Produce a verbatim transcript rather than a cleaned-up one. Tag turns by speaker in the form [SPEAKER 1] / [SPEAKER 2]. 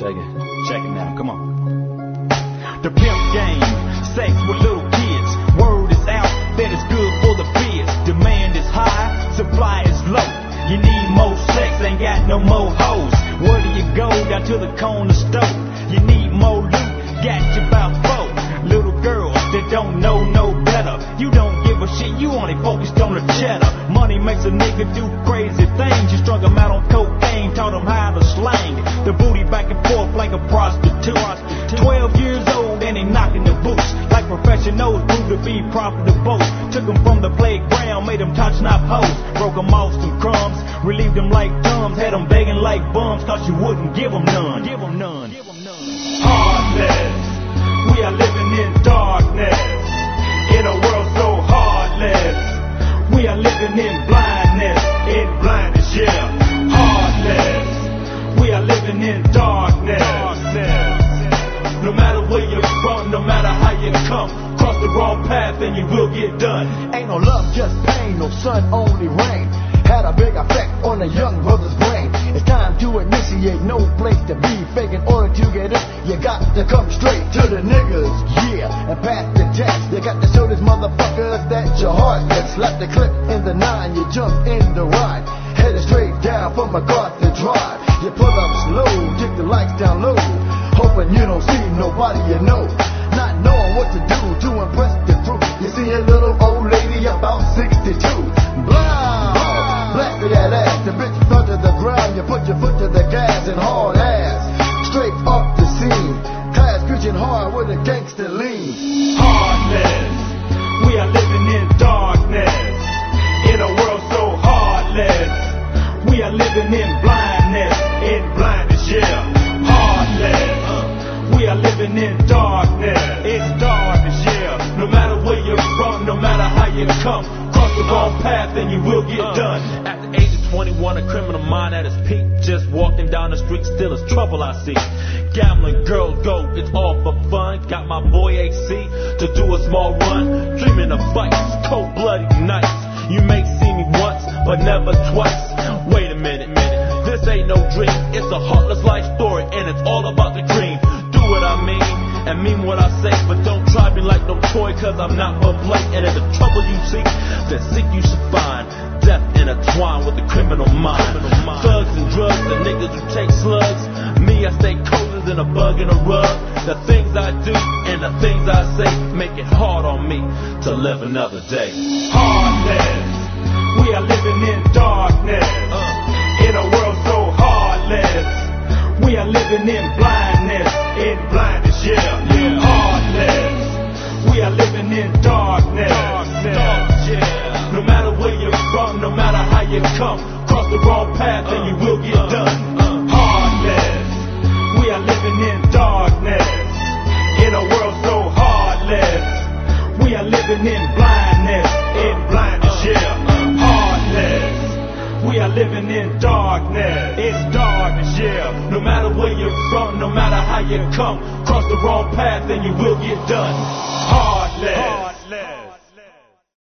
[SPEAKER 1] Check it. Check it now. Come on. The pimp game, sex with little kids. Word is out that it's good for the biz. Demand is high, supply is low. You need more sex, ain't got no more hoes. Where do you go? Down to the corner store. You need more loot, got you about four. Little girls that don't know no better. You don't give a shit, you only focused on the cheddar. Money makes a nigga do crazy things. You strung them out on cocaine, taught them how to slang the booty back and forth like a prostitute. Twelve years old and they knocking the boots like professionals, grew to be profitable. Took them from the playground, made them touch not hoes. Broke them off some crumbs, relieved them like thumbs. Had them begging like bums, cause you wouldn't give them none. Give them none. Heartless, we are living in darkness, in a world so heartless. We are living in blindness, in blindness, yeah. Heartless, we are living in darkness. No matter where you're from, no matter how you come, cross the wrong path and you will get done.
[SPEAKER 2] Ain't no love, just pain, no sun, only rain. Had a big effect on a young brother's brain. It's time to initiate, no place to be fake. In order to get it, you got to come straight to the niggas, yeah, and pass the test. You got to show these motherfuckers that your heart gets. Slap the clip in the nine, you jump in the ride, headed straight down from MacArthur Drive. You pull up slow, kick the lights down low, hoping you don't see nobody you know, not knowing what to do to impress the crew. You see a little old lady about sixty-two, blind, blasted that ass, the bitch fell to the ground. You put your foot to the gas and hard ass, straight off the scene, class preaching hard with a gangster lean.
[SPEAKER 1] Heartless, we are living in darkness, in a world so heartless. We are living in blindness, in blindness, yeah. Heartless, we are living in darkness, it's darkness, yeah. No matter where you're from, no matter how you come, cross the wrong path and you will get done.
[SPEAKER 3] At the age of twenty-one, a criminal mind at its peak. Just walking down the street, still is trouble I see. Gambling, girls go, it's all for fun. Got my boy A C to do a small run. Dreaming of fights, cold bloody nights. You may see me once, but never twice. Wait a minute, minute, this ain't no dream. It's a heartless life story, and it's all about the dream. Do what I mean, and mean what I say, but don't try me like no toy, cause I'm not for play. And if the trouble you seek, then seek you should find. Death intertwined with the criminal mind. Thugs and drugs, the niggas who take slugs. Me, I stay colder than a bug in a rug. The things I do and the things I say make it hard on me to live another day.
[SPEAKER 1] Heartless, we are living in darkness, uh, in a world so heartless. We are living in blindness, in blindness, yeah. yeah. Heartless, we are living in darkness, darkness, yeah. No matter where you're from, no matter how you come, cross the wrong path and you will get done. Heartless, we are living in darkness, in a world so heartless. We are living in blindness, in blindness, yeah. Heartless, we are living in darkness, it's darkness, yeah. No matter where you're from, no matter how you come, cross the wrong path and you will get done. Heartless.